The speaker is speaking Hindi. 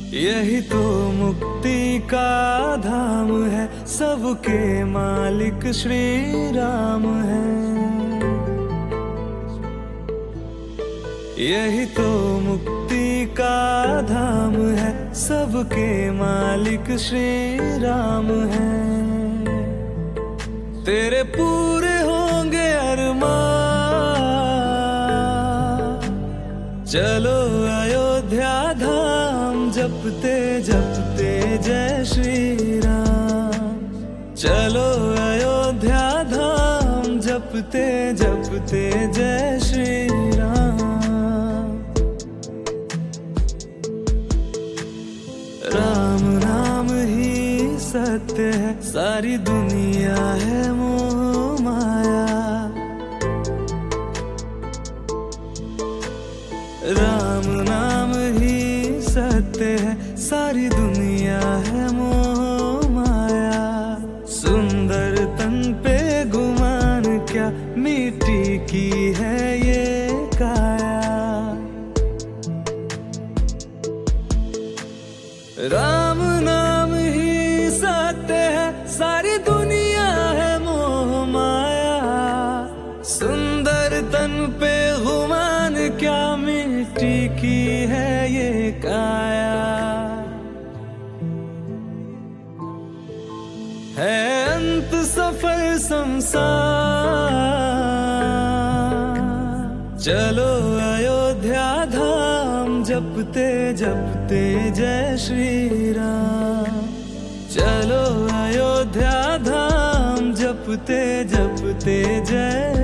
यही तो मुक्ति का धाम है, सबके मालिक श्री राम है। यही तो मुक्ति का धाम है, सबके मालिक श्री राम है। तेरे पूरे होंगे अरमान, चलो अयोध्या धाम जपते जपते जय श्री राम। चलो अयोध्या धाम जपते जपते जय श्री राम। राम नाम ही सत्य है, सारी दुनिया है मोह माया। राम नाम ही सत्य है, सारी दुनिया है मोह माया। सुंदर तन पे गुमान क्या, मिट्टी की है ये काया। राम नाम ही सत्य है, सारी दुनिया है मोह माया। सुंदर तन पे गुमान क्या, मिट्टी की है ये काया। है अंत सफर संसार, चलो अयोध्या धाम जपते जपते जय श्री राम। चलो अयोध्या धाम जपते जपते जय